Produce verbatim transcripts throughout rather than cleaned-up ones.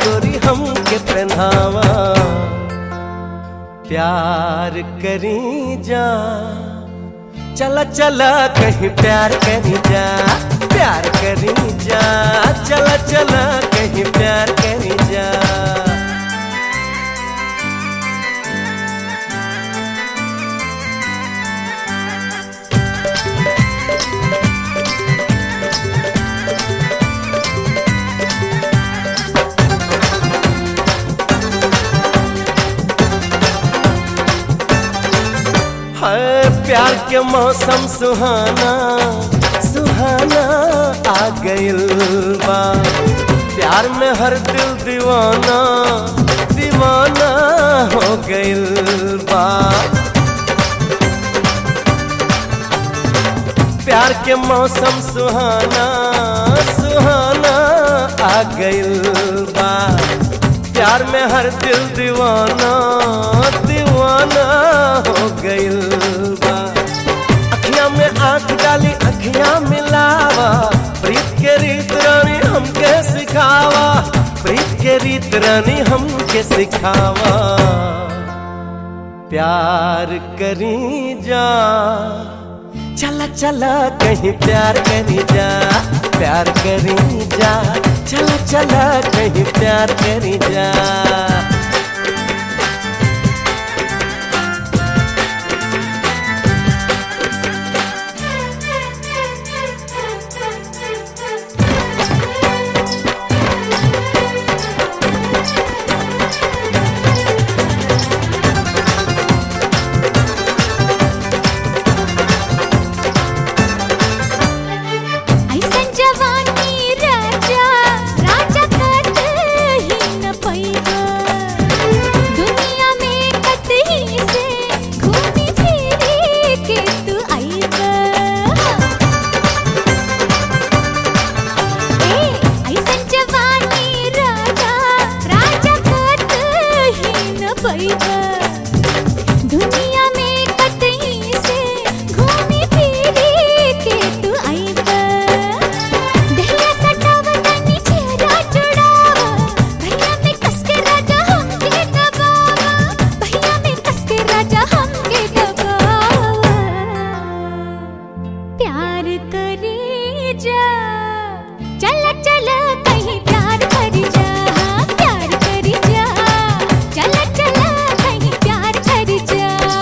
गोरी हमके पहनावा। प्यार करी जा, चला चला कहीं प्यार करी जा, प्यार करी जा, चला चला कहीं प्यार करी जा। है प्यार के मौसम सुहाना सुहाना आ गइल बा। प्यार में हर दिल दीवाना दीवाना हो गइल बा। प्यार के मौसम सुहाना सुहाना आ गइल बा। प्यार में हर दिल दीवाना दीवाना हो गइल बा। अखियां में आंख डाली अखियां मिलावा, प्रीत के रीत रानी हमके सिखावा, प्रीत के रीत रानी हमके सिखावा। प्यार करी जा, चला चला कहीं प्यार करी जा, प्यार करी जा, चला चला कहीं प्यार करी जा। दुनिया में कतई से घूमी फिरी के तू आईबा। दहिया सटावा तनी चेहरा जुड़ावा, भैया में कस के राजा हमके दबावा, भैया में कस के राजा हमके दबावा। प्यार करी जा, चला चला कहीं प्यार करी जा, प्यार करी जा, चला चला कहीं प्यार करी जा।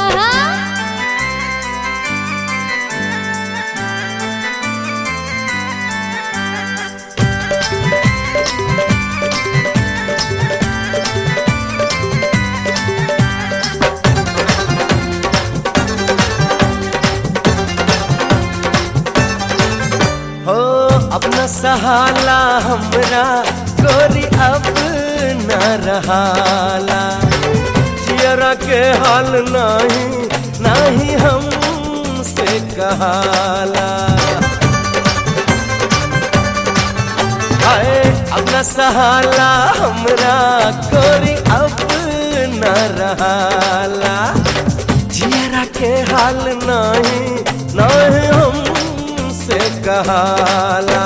हो अपना सहाला हमरा गोरी अब न रहाला। जियरा के हाल नहीं नहीं हमसे कहाला। हाय अपना सहाला हमरा गोरी अब न रहाला। जियरा के हाल नहीं नहीं हमसे कहाला।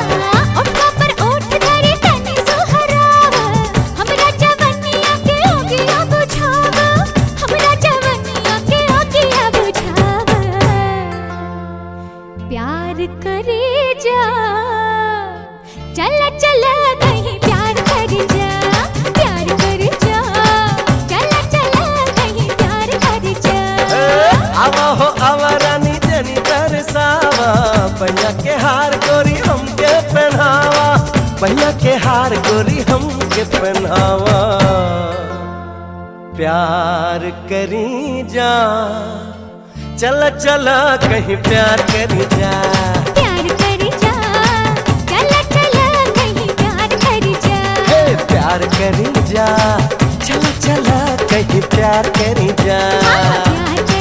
प्यार करे जा, चला चला कहीं प्यार कर जा, प्यार कर जा, चला चला कहीं प्यार कर जा। आवा हो आवा रानी जनी तरसावा, भैया के हार गोरी हमके पहनावा, भैया के हार गोरी हमके पहनावा। प्यार करी जा, चला चला कहीं प्यार करी जा, प्यार करी जा, चला चला कहीं प्यार करी जा। प्यार करी जा, चला चला कहीं प्यार करी जा। हाँ, प्यार